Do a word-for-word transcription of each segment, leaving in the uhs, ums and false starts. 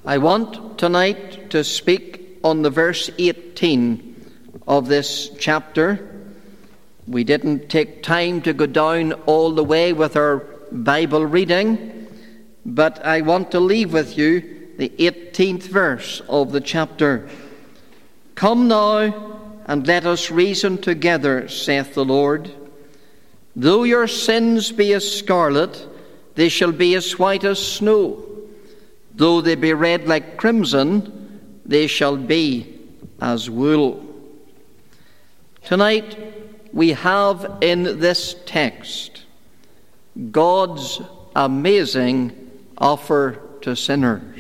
I want tonight to speak on the verse eighteen of this chapter. We didn't take time to go down all the way with our Bible reading, but I want to leave with you the eighteenth verse of the chapter. Come now, and let us reason together, saith the Lord. Though your sins be as scarlet, they shall be as white as snow. Though they be red like crimson, they shall be as wool. Tonight we have in this text God's amazing offer to sinners.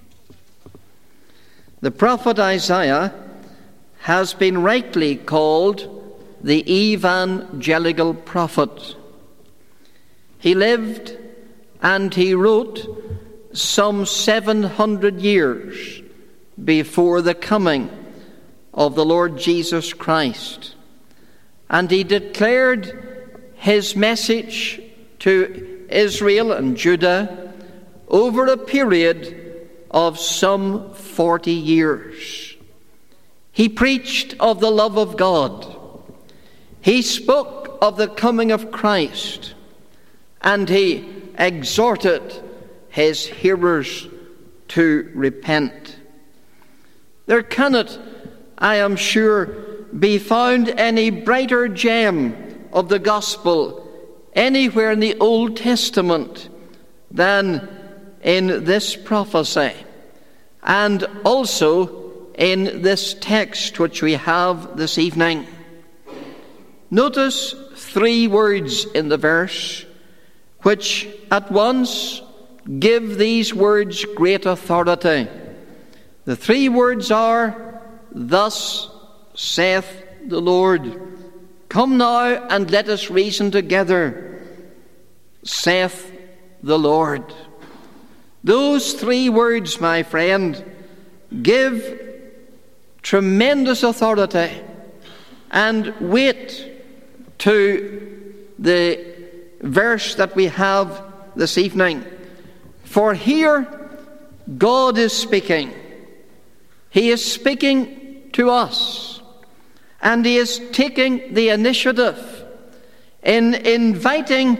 The prophet Isaiah has been rightly called the evangelical prophet. He lived and he wrote some seven hundred years before the coming of the Lord Jesus Christ. And he declared his message to Israel and Judah over a period of some forty years. He preached of the love of God. He spoke of the coming of Christ. And he exhorted his hearers to repent. There cannot, I am sure, be found any brighter gem of the gospel anywhere in the Old Testament than in this prophecy, and also in this text which we have this evening. Notice three words in the verse which at once give these words great authority. The three words are, Thus saith the Lord. Come now and let us reason together, saith the Lord. Those three words, my friend, give tremendous authority and weight to the verse that we have this evening. For here God is speaking. He is speaking to us, and he is taking the initiative in inviting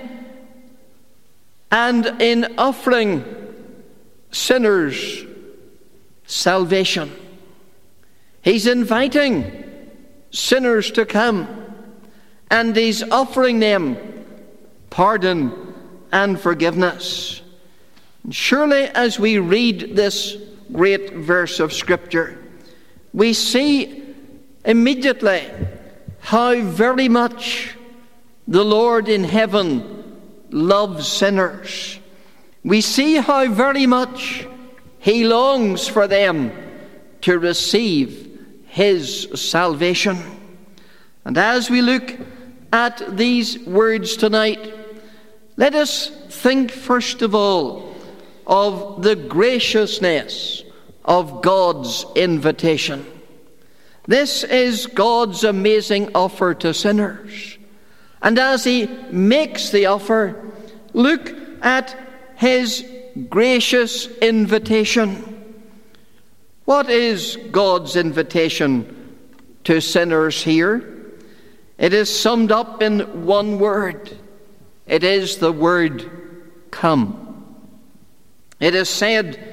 and in offering sinners salvation. He's inviting sinners to come, and he's offering them pardon and forgiveness. And surely as we read this great verse of Scripture, we see immediately how very much the Lord in heaven loves sinners. We see how very much he longs for them to receive his salvation. And as we look at these words tonight, let us think first of all of the graciousness of God's invitation. This is God's amazing offer to sinners. And as he makes the offer, look at his gracious invitation. What is God's invitation to sinners here? It is summed up in one word. It is the word come. It is said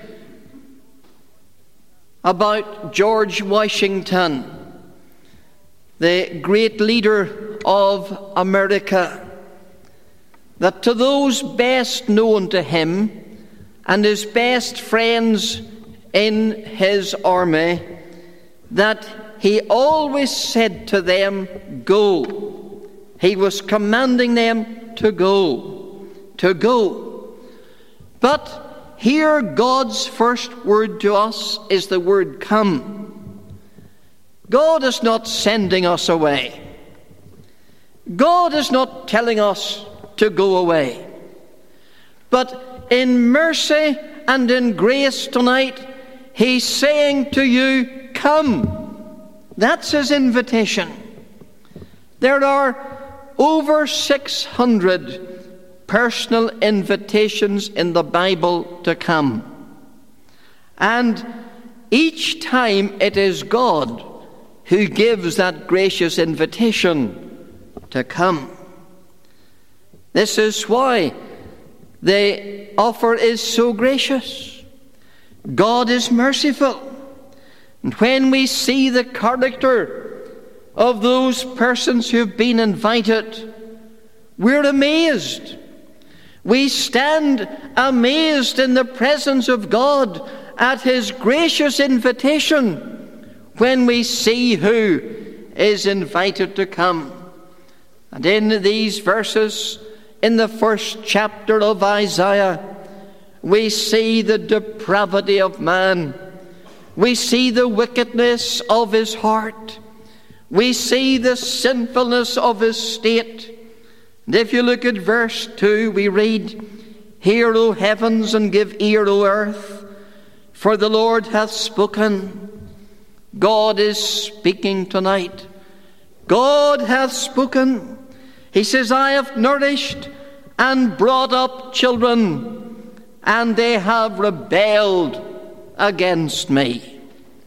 about George Washington, the great leader of America, that to those best known to him and his best friends in his army, that he always said to them, go. He was commanding them to go, to go. But here God's first word to us is the word come. God is not sending us away. God is not telling us to go away. But in mercy and in grace tonight, he's saying to you, come. That's his invitation. There are over six hundred personal invitations in the Bible to come. And each time it is God who gives that gracious invitation to come. This is why the offer is so gracious. God is merciful. And when we see the character of those persons who have been invited, we're amazed. We stand amazed in the presence of God at his gracious invitation when we see who is invited to come. And in these verses, in the first chapter of Isaiah, we see the depravity of man. We see the wickedness of his heart. We see the sinfulness of his state. And if you look at verse two, we read, "Hear, O heavens, and give ear, O earth, for the Lord hath spoken." God is speaking tonight. God hath spoken. He says, "I have nourished and brought up children, and they have rebelled against me."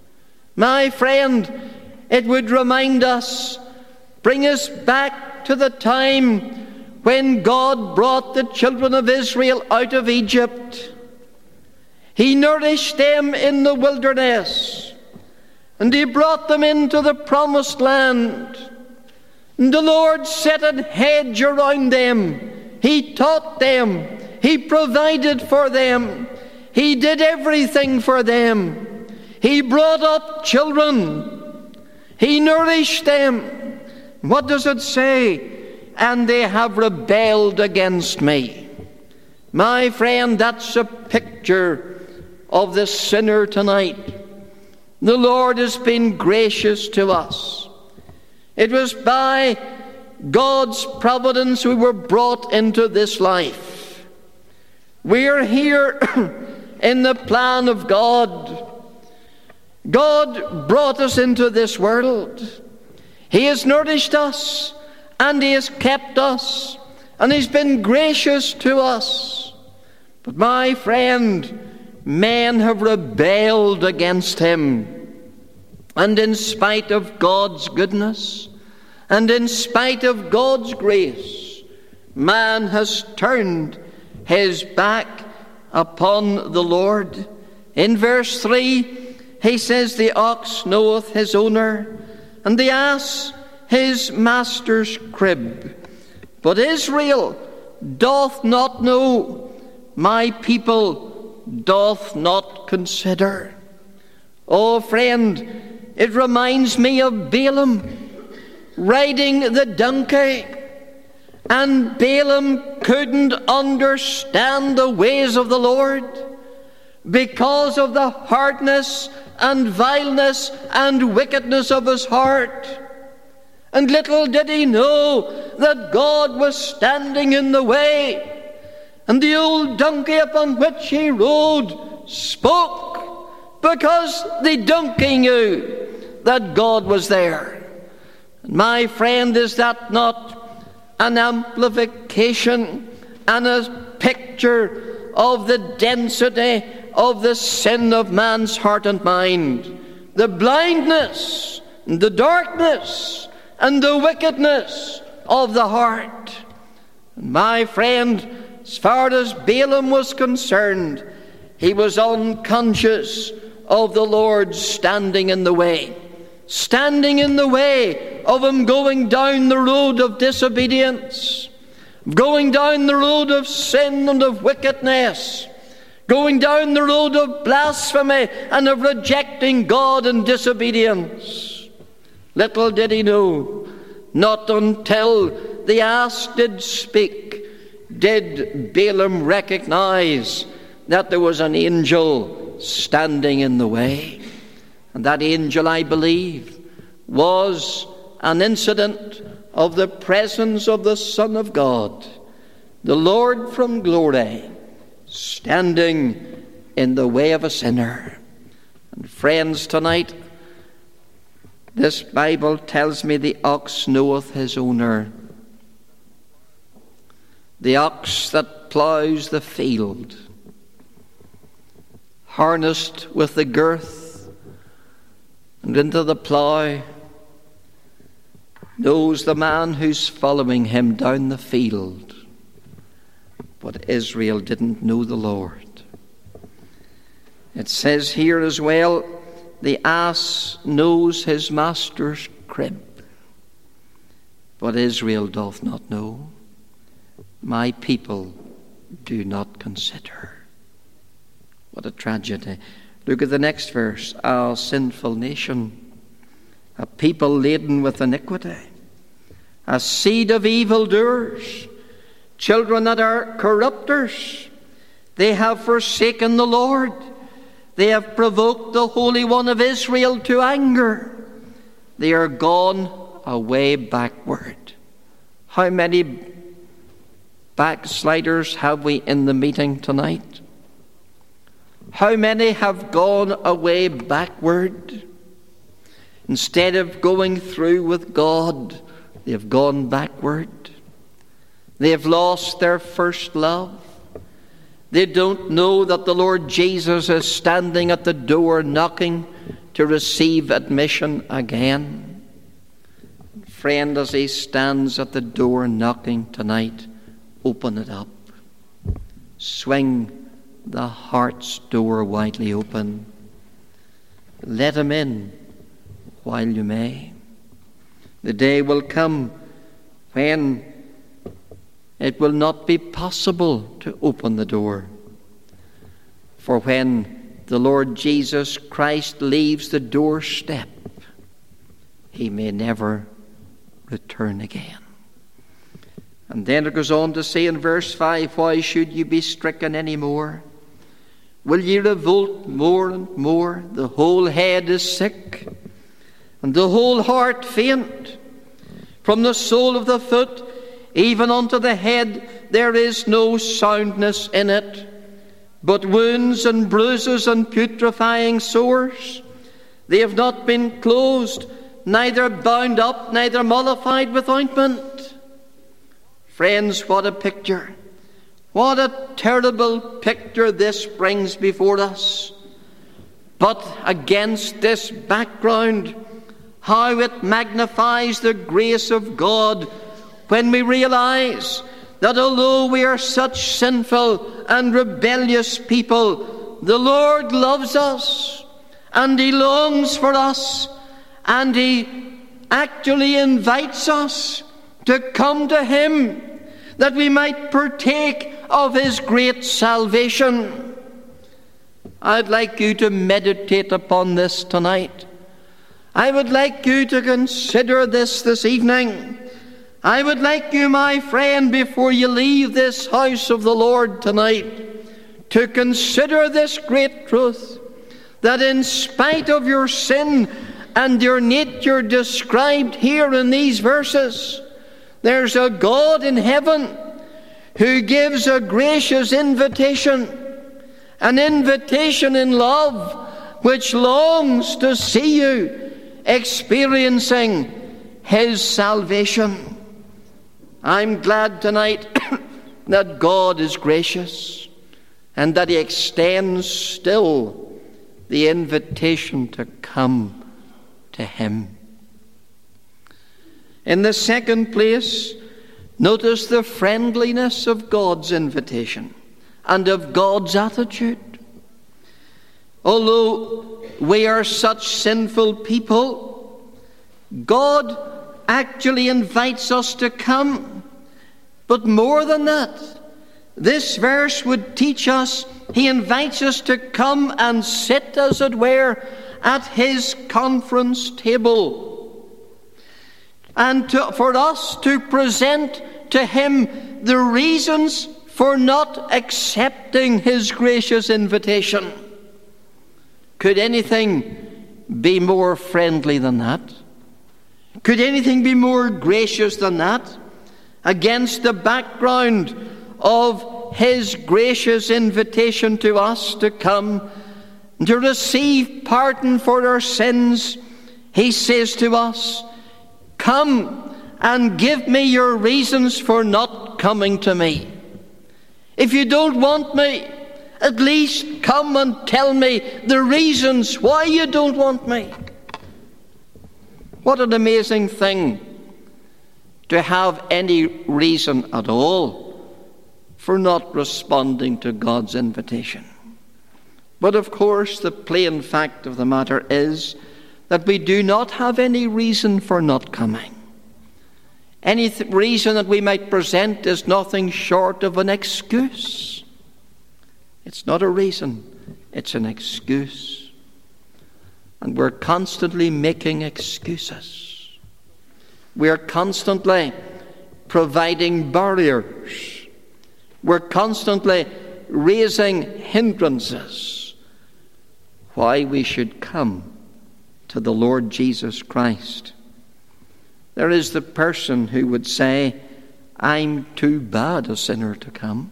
My friend, it would remind us, bring us back to the time when God brought the children of Israel out of Egypt. He nourished them in the wilderness, and he brought them into the promised land. And the Lord set a hedge around them. He taught them. He provided for them. He did everything for them. He brought up children. He nourished them. What does it say? "And they have rebelled against me." My friend, that's a picture of the sinner tonight. The Lord has been gracious to us. It was by God's providence we were brought into this life. We are here in the plan of God. God brought us into this world. He has nourished us, and he has kept us, and he's been gracious to us. But my friend, men have rebelled against him. And in spite of God's goodness, and in spite of God's grace, man has turned his back upon the Lord. In verse three, he says, "The ox knoweth his owner, and the ass his master's crib. But Israel doth not know, my people doth not consider." Oh, friend, it reminds me of Balaam riding the donkey, and Balaam couldn't understand the ways of the Lord because of the hardness and vileness and wickedness of his heart. And little did he know that God was standing in the way, and the old donkey upon which he rode spoke, because the donkey knew that God was there. My friend, is that not an amplification and a picture of the density of the sin of man's heart and mind? The blindness, the darkness, and the wickedness of the heart. My friend, as far as Balaam was concerned, he was unconscious of the Lord standing in the way. Standing in the way of him going down the road of disobedience, going down the road of sin and of wickedness, going down the road of blasphemy and of rejecting God and disobedience. Little did he know, not until the ass did speak, did Balaam recognize that there was an angel standing in the way. And that angel, I believe, was an incident of the presence of the Son of God, the Lord from glory, standing in the way of a sinner. And friends, tonight, this Bible tells me the ox knoweth his owner. The ox that ploughs the field. harnessed with the girth and into the plough, knows the man who's following him down the field. But Israel didn't know the Lord. It says here as well, the ass knows his master's crib, but Israel doth not know. My people do not consider. What a tragedy. Look at the next verse. A sinful nation, a people laden with iniquity, a seed of evildoers, children that are corrupters. They have forsaken the Lord. They have provoked the Holy One of Israel to anger. They are gone away backward. How many backsliders have we in the meeting tonight? How many have gone away backward? Instead of going through with God, they have gone backward. They have lost their first love. They don't know that the Lord Jesus is standing at the door knocking to receive admission again. Friend, as he stands at the door knocking tonight, open it up. Swing the heart's door widely open. Let him in while you may. The day will come when it will not be possible to open the door. For when the Lord Jesus Christ leaves the doorstep, he may never return again. And then it goes on to say in verse five, why should you be stricken any more? Will ye revolt more and more? The whole head is sick, and the whole heart faint. From the sole of the foot even unto the head there is no soundness in it, but wounds and bruises and putrefying sores. They have not been closed, neither bound up, neither mollified with ointment. Friends, what a picture. What a terrible picture this brings before us. But against this background, how it magnifies the grace of God when we realize that although we are such sinful and rebellious people, the Lord loves us and he longs for us and he actually invites us to come to him that we might partake of his great salvation. I'd like you to meditate upon this tonight. I would like you to consider this this evening. I would like you, my friend, before you leave this house of the Lord tonight, to consider this great truth, that in spite of your sin and your nature described here in these verses, there's a God in heaven who gives a gracious invitation, an invitation in love, which longs to see you experiencing his salvation. I'm glad tonight that God is gracious and that he extends still the invitation to come to him. In the second place, notice the friendliness of God's invitation and of God's attitude. Although we are such sinful people, God actually invites us to come. But more than that, this verse would teach us, he invites us to come and sit, as it were, at his conference table. And to, for us to present to him the reasons for not accepting his gracious invitation. Could anything be more friendly than that? Could anything be more gracious than that? Against the background of his gracious invitation to us to come to receive pardon for our sins, he says to us, come and give me your reasons for not coming to me. If you don't want me, At least come and tell me the reasons why you don't want me. What an amazing thing to have any reason at all for not responding to God's invitation. But of course, the plain fact of the matter is that we do not have any reason for not coming. Any th- reason that we might present is nothing short of an excuse. It's not a reason, it's an excuse. And we're constantly making excuses. We're constantly providing barriers. We're constantly raising hindrances. Why we should come to the Lord Jesus Christ. There is the person who would say, I'm too bad a sinner to come.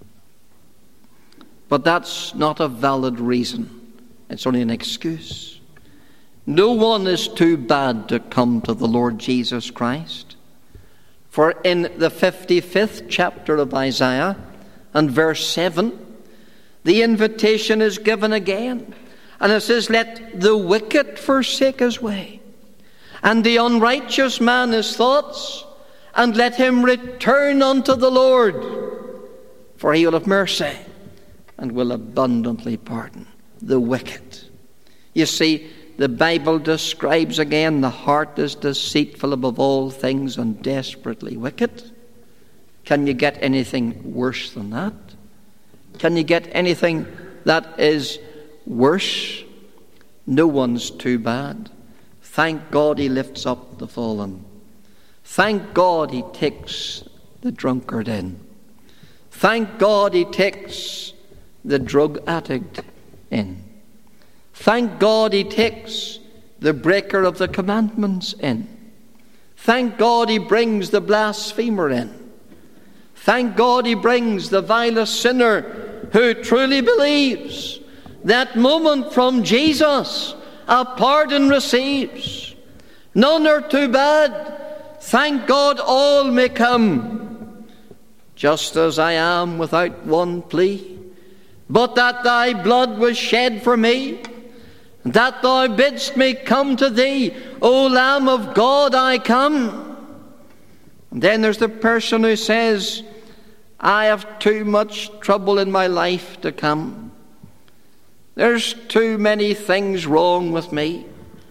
But that's not a valid reason. It's only an excuse. No one is too bad to come to the Lord Jesus Christ. For in the fifty-fifth chapter of Isaiah and verse seven, the invitation is given again. And it says, let the wicked forsake his way, and the unrighteous man his thoughts, and let him return unto the Lord, for he will have mercy and will abundantly pardon the wicked. You see, the Bible describes again the heart is deceitful above all things and desperately wicked. Can you get anything worse than that? Can you get anything that is worse? No one's too bad. Thank God he lifts up the fallen. Thank God he takes the drunkard in. Thank God he takes the drug addict in. Thank God he takes the breaker of the commandments in. Thank God he brings the blasphemer in. Thank God he brings the vilest sinner who truly believes that moment from Jesus a pardon receives. None are too bad. Thank God all may come. Just as I am without one plea, but that thy blood was shed for me, that thou bidst me come to thee, O Lamb of God, I come. And then there's the person who says, I have too much trouble in my life to come. There's too many things wrong with me.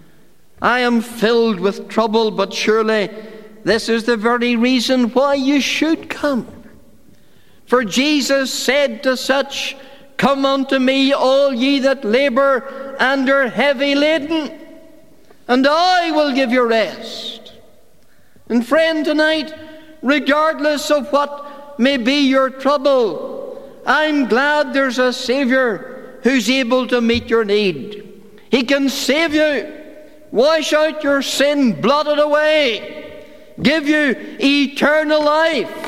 I am filled with trouble, but surely this is the very reason why you should come. For Jesus said to such, come unto me, all ye that labour and are heavy laden, and I will give you rest. And friend, tonight, regardless of what may be your trouble, I'm glad there's a Saviour who's able to meet your need. He can save you, wash out your sin, blot it away, give you eternal life,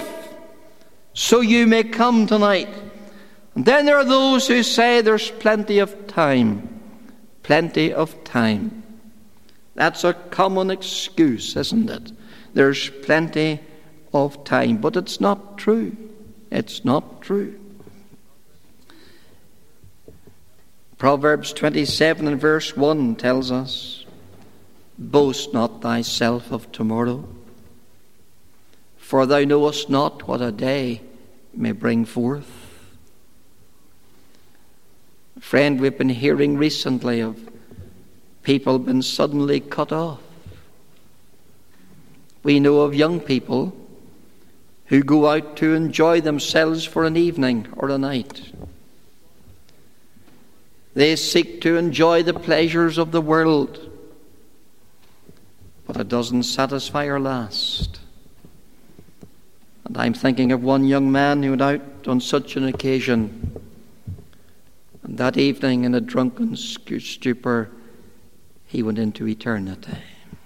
so you may come tonight. And then there are those who say there's plenty of time. Plenty of time. That's a common excuse, isn't it? There's plenty of time. But it's not true. It's not true. Proverbs twenty-seven and verse one tells us, boast not thyself of tomorrow, for thou knowest not what a day may bring forth. Friend, we've been hearing recently of people being suddenly cut off. We know of young people who go out to enjoy themselves for an evening or a night. They seek to enjoy the pleasures of the world, but it doesn't satisfy or last. And I'm thinking of one young man who went out on such an occasion, and that evening in a drunken stupor, he went into eternity.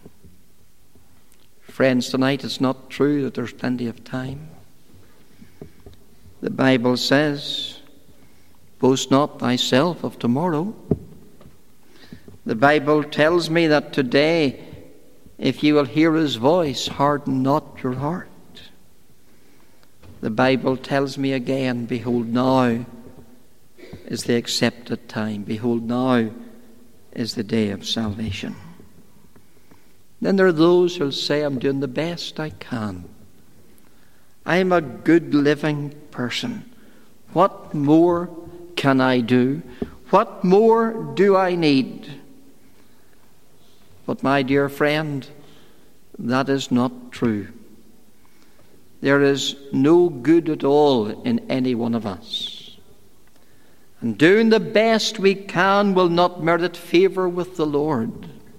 Friends, tonight it's not true that there's plenty of time. The Bible says, boast not thyself of tomorrow. The Bible tells me that today, if you will hear his voice, harden not your heart. The Bible tells me again, behold, now is the accepted time. Behold, now is the day of salvation. Then there are those who'll say, I'm doing the best I can. I'm a good living person. What more can I do? What more do I need? But my dear friend, that is not true. There is no good at all in any one of us. And doing the best we can will not merit favour with the Lord.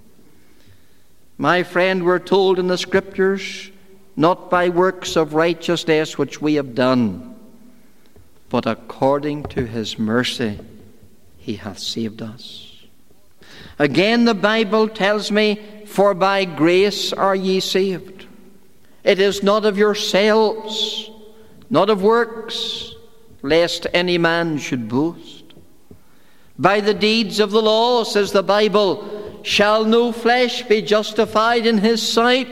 My friend, we're told in the Scriptures, not by works of righteousness which we have done, but according to his mercy he hath saved us. Again, the Bible tells me, for by grace are ye saved. It is not of yourselves, not of works, lest any man should boast. By the deeds of the law, says the Bible, shall no flesh be justified in his sight.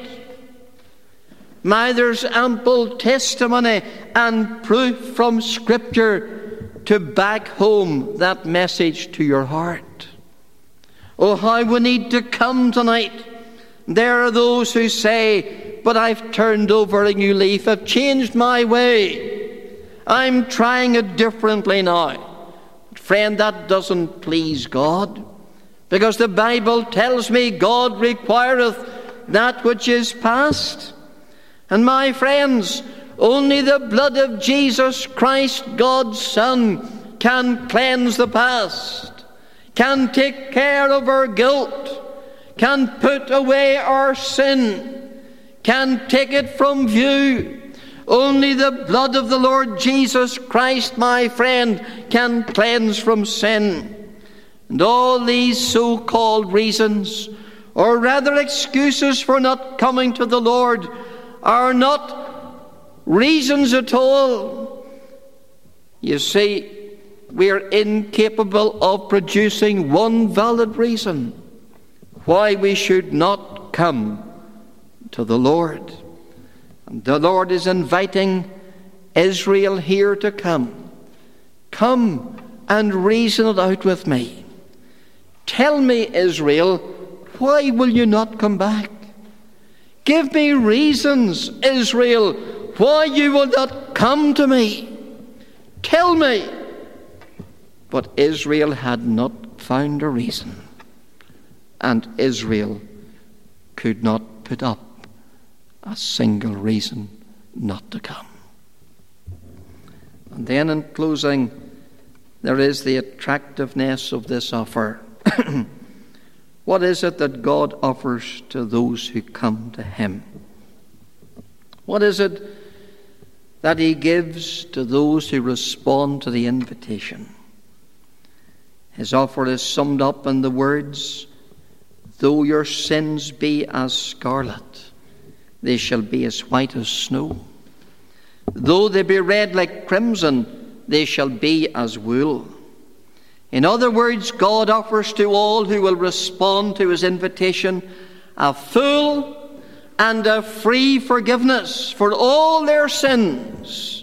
My, there's ample testimony and proof from Scripture to back home that message to your heart. Oh, how we need to come tonight. There are those who say, but I've turned over a new leaf. I've changed my way. I'm trying it differently now. Friend, that doesn't please God. Because the Bible tells me God requireth that which is past. And my friends, only the blood of Jesus Christ, God's Son, can cleanse the past, can take care of our guilt, can put away our sin, can take it from view. Only the blood of the Lord Jesus Christ, my friend, can cleanse from sin. And all these so-called reasons, or rather excuses for not coming to the Lord, are not reasons at all. You see, we are incapable of producing one valid reason why we should not come to the Lord. And the Lord is inviting Israel here to come. Come and reason it out with me. Tell me, Israel, why will you not come back? Give me reasons, Israel, why you will not come to me. Tell me. But Israel had not found a reason. And Israel could not put up a single reason not to come. And then in closing, there is the attractiveness of this offer. What is it that God offers to those who come to him? What is it that he gives to those who respond to the invitation? His offer is summed up in the words, though your sins be as scarlet, they shall be as white as snow. Though they be red like crimson, they shall be as wool. In other words, God offers to all who will respond to his invitation a full and a free forgiveness for all their sins,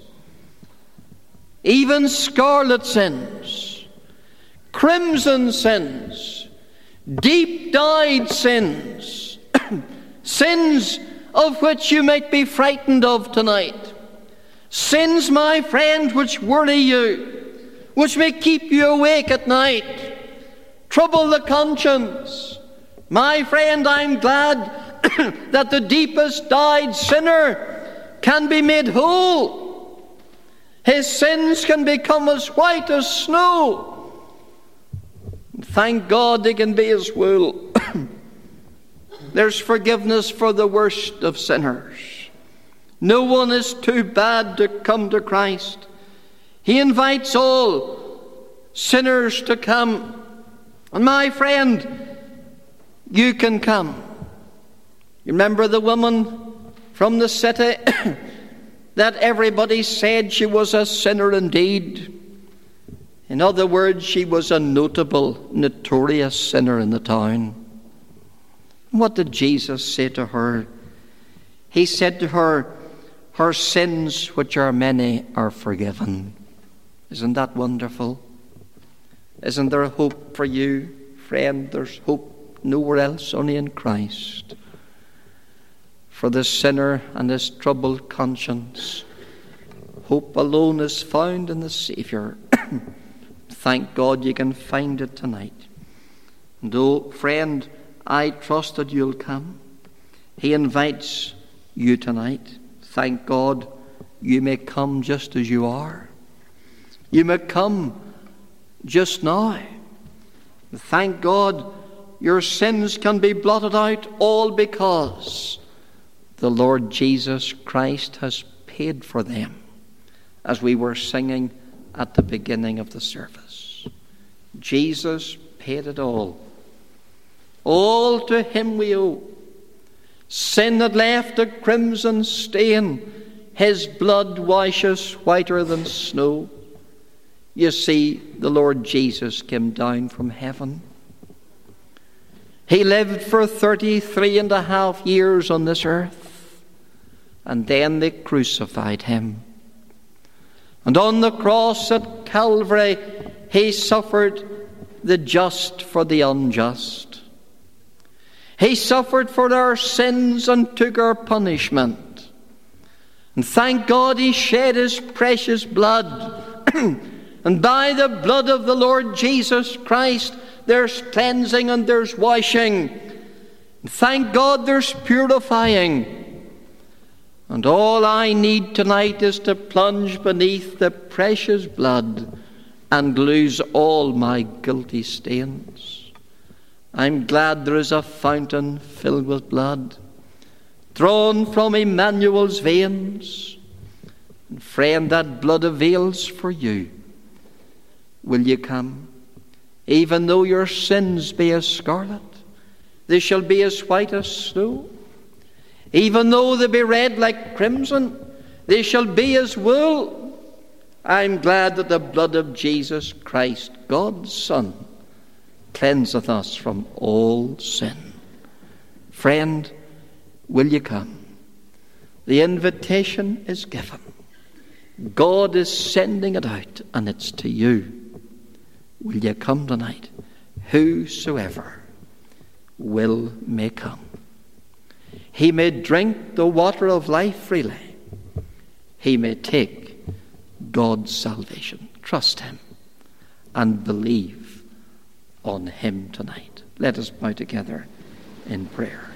even scarlet sins, crimson sins, deep-dyed sins, sins of which you might be frightened of tonight, sins, my friend, which worry you, which may keep you awake at night, trouble the conscience. My friend, I'm glad that the deepest dyed sinner can be made whole. His sins can become as white as snow. Thank God they can be as wool. There's forgiveness for the worst of sinners. No one is too bad to come to Christ. He invites all sinners to come. And my friend, you can come. You remember the woman from the city that everybody said she was a sinner indeed? In other words, she was a notable, notorious sinner in the town. What did Jesus say to her? He said to her, her sins, which are many, are forgiven. Isn't that wonderful? Isn't there hope for you, friend? There's hope nowhere else, only in Christ. For the sinner and his troubled conscience, hope alone is found in the Saviour. Thank God you can find it tonight. And oh, friend, I trust that you'll come. He invites you tonight. Thank God you may come just as you are. You may come just now. Thank God your sins can be blotted out, all because the Lord Jesus Christ has paid for them, as we were singing at the beginning of the service. Jesus paid it all. All to him we owe. Sin had left a crimson stain. His blood washes whiter than snow. You see, the Lord Jesus came down from heaven. He lived for thirty-three and a half years on this earth. And then they crucified him. And on the cross at Calvary, he suffered the just for the unjust. He suffered for our sins and took our punishment. And thank God he shed his precious blood. And by the blood of the Lord Jesus Christ, there's cleansing and there's washing. And thank God there's purifying. And all I need tonight is to plunge beneath the precious blood and lose all my guilty stains. I'm glad there is a fountain filled with blood, drawn from Emmanuel's veins. And friend, that blood avails for you. Will you come? Even though your sins be as scarlet, they shall be as white as snow. Even though they be red like crimson, they shall be as wool. I'm glad that the blood of Jesus Christ, God's Son, cleanseth us from all sin. Friend, will you come? The invitation is given. God is sending it out, and it's to you. Will you come tonight? Whosoever will may come. He may drink the water of life freely. He may take God's salvation. Trust him and believe on him tonight. Let us bow together in prayer.